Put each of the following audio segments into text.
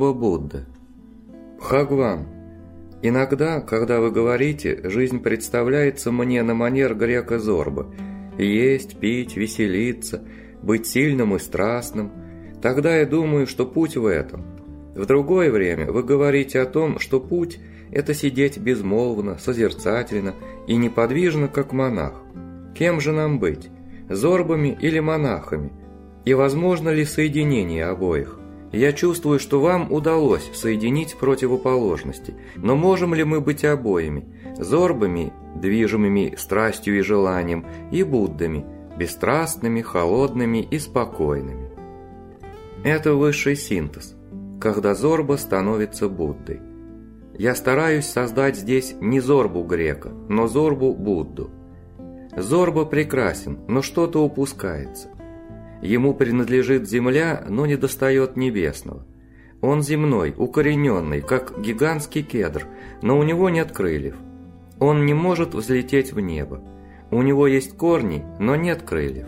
Зорба Будда. Бхагван. Иногда, когда вы говорите, жизнь представляется мне на манер грека Зорба. Есть, пить, веселиться, быть сильным и страстным. Тогда я думаю, что путь в этом. В другое время вы говорите о том, что путь – это сидеть безмолвно, созерцательно и неподвижно, как монах. Кем же нам быть? Зорбами или монахами? И возможно ли соединение обоих? Я чувствую, что вам удалось соединить противоположности, но можем ли мы быть обоими? Зорбами, движимыми страстью и желанием, и Буддами, бесстрастными, холодными и спокойными. Это высший синтез, когда Зорба становится Буддой. Я стараюсь создать здесь не Зорбу грека, но Зорбу Будду. Зорба прекрасен, но что-то упускается. Ему принадлежит земля, но недостает небесного. Он земной, укорененный, как гигантский кедр, но у него нет крыльев. Он не может взлететь в небо. У него есть корни, но нет крыльев.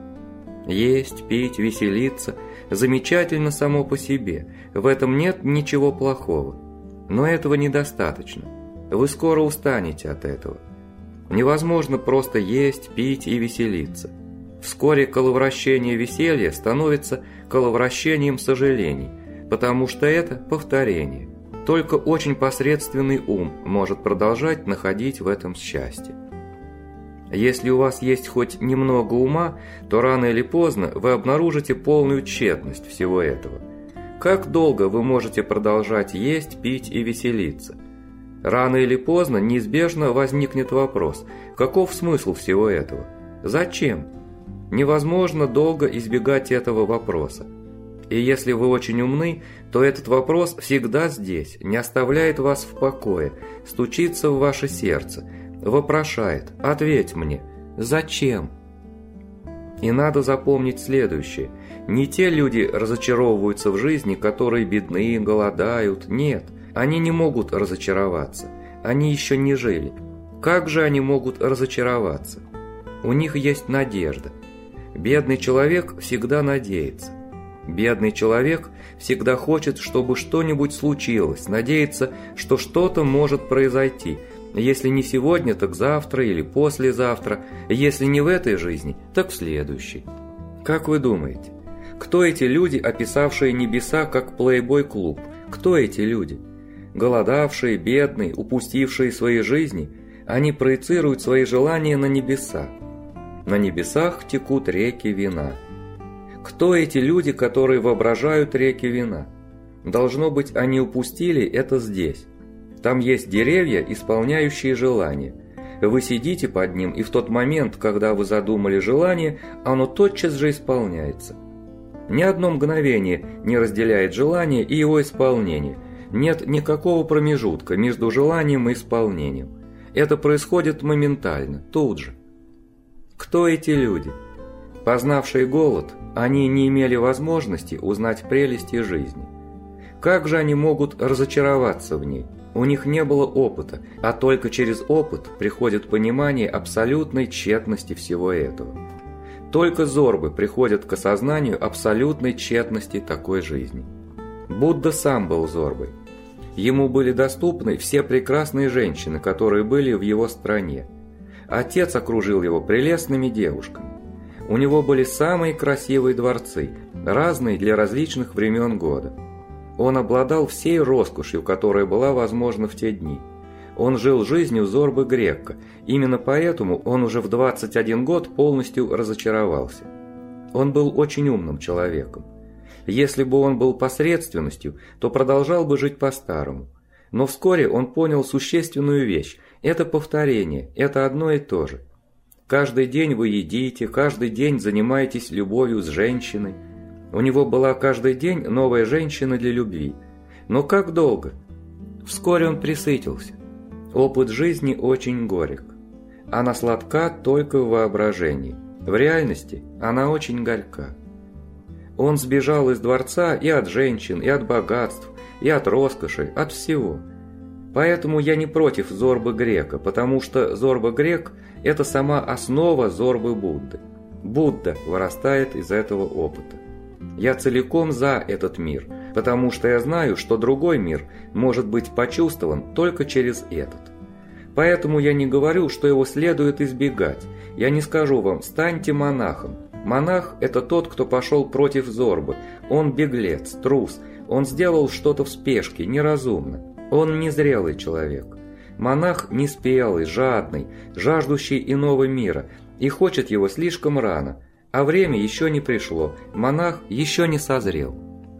Есть, пить, веселиться – замечательно само по себе, в этом нет ничего плохого. Но этого недостаточно. Вы скоро устанете от этого. Невозможно просто есть, пить и веселиться. Вскоре коловращение веселья становится коловращением сожалений, потому что это повторение. Только очень посредственный ум может продолжать находить в этом счастье. Если у вас есть хоть немного ума, то рано или поздно вы обнаружите полную тщетность всего этого. Как долго вы можете продолжать есть, пить и веселиться? Рано или поздно неизбежно возникнет вопрос, каков смысл всего этого? Зачем? Невозможно долго избегать этого вопроса. И если вы очень умны, то этот вопрос всегда здесь, не оставляет вас в покое, стучится в ваше сердце, вопрошает: «Ответь мне, зачем?» И надо запомнить следующее. Не те люди разочаровываются в жизни, которые бедны, голодают. Нет, они не могут разочароваться. Они еще не жили. Как же они могут разочароваться? У них есть надежда. Бедный человек всегда надеется. Бедный человек всегда хочет, чтобы что-нибудь случилось, надеется, что что-то может произойти. Если не сегодня, так завтра или послезавтра. Если не в этой жизни, так в следующей. Как вы думаете, кто эти люди, описавшие небеса как плейбой-клуб? Кто эти люди? Голодавшие, бедные, упустившие свои жизни, они проецируют свои желания на небеса. На небесах текут реки вина. Кто эти люди, которые воображают реки вина? Должно быть, они упустили это здесь. Там есть деревья, исполняющие желания. Вы сидите под ним, и в тот момент, когда вы задумали желание, оно тотчас же исполняется. Ни одно мгновение не разделяет желание и его исполнение. Нет никакого промежутка между желанием и исполнением. Это происходит моментально, тут же. Кто эти люди? Познавшие голод, они не имели возможности узнать прелести жизни. Как же они могут разочароваться в ней? У них не было опыта, а только через опыт приходит понимание абсолютной тщетности всего этого. Только зорбы приходят к осознанию абсолютной тщетности такой жизни. Будда сам был зорбой. Ему были доступны все прекрасные женщины, которые были в его стране. Отец окружил его прелестными девушками. У него были самые красивые дворцы, разные для различных времен года. Он обладал всей роскошью, которая была возможна в те дни. Он жил жизнью зорбы грека, именно поэтому он уже в 21 год полностью разочаровался. Он был очень умным человеком. Если бы он был посредственностью, то продолжал бы жить по-старому. Но вскоре он понял существенную вещь – это повторение, это одно и то же. Каждый день вы едите, каждый день занимаетесь любовью с женщиной. У него была каждый день новая женщина для любви. Но как долго? Вскоре он пресытился. Опыт жизни очень горек. Она сладка только в воображении. В реальности она очень горька. Он сбежал из дворца и от женщин, и от богатств, и от роскоши, от всего. Поэтому я не против зорбы грека, потому что зорба грек – это сама основа зорбы Будды. Будда вырастает из этого опыта. Я целиком за этот мир. потому что я знаю, что другой мир может быть почувствован только через этот. Поэтому я не говорю, что его следует избегать. Я не скажу вам: станьте монахом. Монах – это тот, кто пошел против Зорбы. Он беглец, трус, он сделал что-то в спешке, неразумно. Он незрелый человек. Монах неспелый, жадный, жаждущий иного мира, и хочет его слишком рано, а время еще не пришло, монах еще не созрел.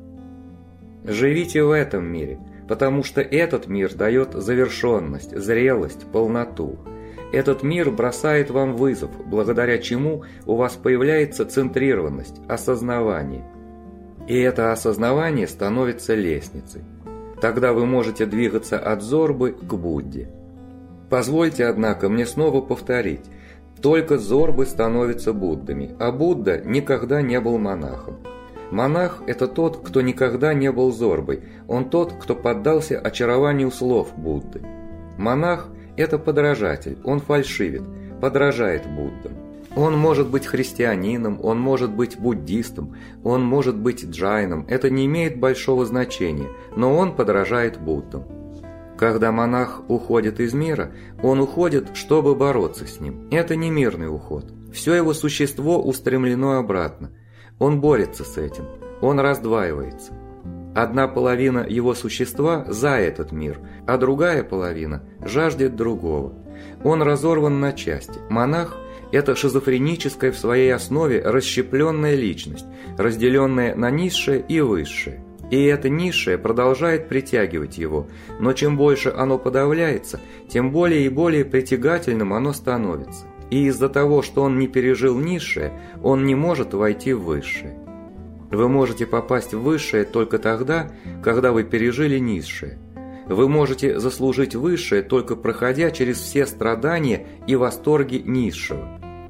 Живите в этом мире, потому что этот мир дает завершенность, зрелость, полноту. Этот мир бросает вам вызов, благодаря чему у вас появляется центрированность, осознавание. И это осознавание становится лестницей. Тогда вы можете двигаться от Зорбы к Будде. Позвольте, однако, мне снова повторить. Только Зорбы становятся Буддами, а Будда никогда не был монахом. Монах – это тот, кто никогда не был Зорбой, он тот, кто поддался очарованию слов Будды. Монах – это подражатель, он фальшивит, подражает Буддам. Он может быть христианином, он может быть буддистом, он может быть джайном, это не имеет большого значения, но он подражает Буддам. Когда монах уходит из мира, он уходит, чтобы бороться с ним. Это не мирный уход. Все его существо устремлено обратно. Он борется с этим, он раздваивается. Одна половина его существа за этот мир, а другая половина жаждет другого. Он разорван на части. Монах – это шизофреническая в своей основе расщепленная личность, разделенная на низшее и высшее. И это низшее продолжает притягивать его, но чем больше оно подавляется, тем более и более притягательным оно становится. И из-за того, что он не пережил низшее, он не может войти в высшее. Вы можете попасть в высшее только тогда, когда вы пережили низшее. Вы можете заслужить высшее, только проходя через все страдания и восторги низшего.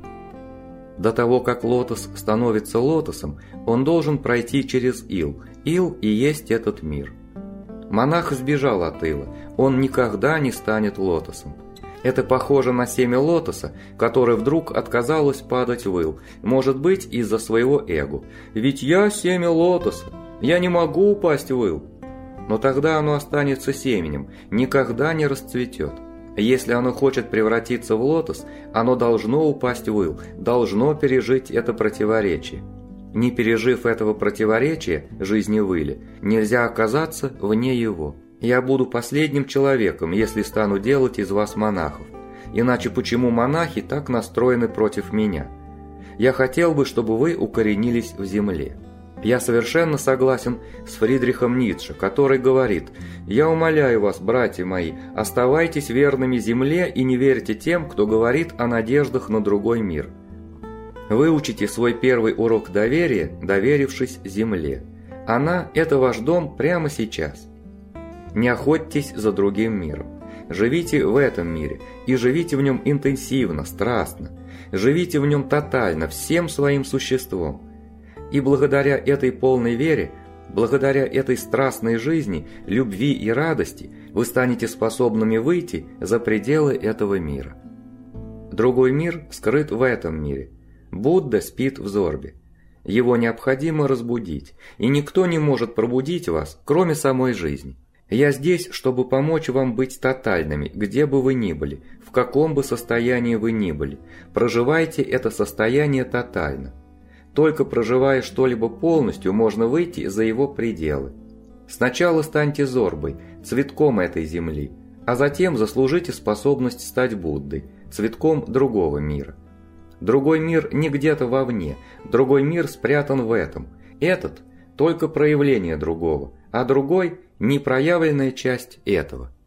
До того, как лотос становится лотосом, он должен пройти через ил. Ил и есть этот мир. Монах сбежал от ила, он никогда не станет лотосом. Это похоже на семя лотоса, которое вдруг отказалось падать в ил, может быть, из-за своего эго. Ведь я семя лотоса, я не могу упасть в ил. Но тогда оно останется семенем, никогда не расцветет. Если оно хочет превратиться в лотос, оно должно упасть в ил, должно пережить это противоречие. Не пережив этого противоречия, жизни в иле, нельзя оказаться вне его. Я буду последним человеком, если стану делать из вас монахов. Иначе почему монахи так настроены против меня? Я хотел бы, чтобы вы укоренились в земле. Я совершенно согласен с Фридрихом Ницше, который говорит: «Я умоляю вас, братья мои, оставайтесь верными земле и не верьте тем, кто говорит о надеждах на другой мир». Выучите свой первый урок доверия, доверившись земле. Она – это ваш дом прямо сейчас. Не охотьтесь за другим миром. Живите в этом мире и живите в нем интенсивно, страстно. Живите в нем тотально, всем своим существом. И благодаря этой полной вере, благодаря этой страстной жизни, любви и радости, вы станете способными выйти за пределы этого мира. Другой мир скрыт в этом мире. Будда спит в Зорбе. Его необходимо разбудить, и никто не может пробудить вас, кроме самой жизни. Я здесь, чтобы помочь вам быть тотальными, где бы вы ни были, в каком бы состоянии вы ни были. Проживайте это состояние тотально. Только проживая что-либо полностью, можно выйти за его пределы. Сначала станьте Зорбой, цветком этой земли, а затем заслужите способность стать Буддой, цветком другого мира. Другой мир не где-то вовне, другой мир спрятан в этом. Этот – только проявление другого, а другой – непроявленная часть этого.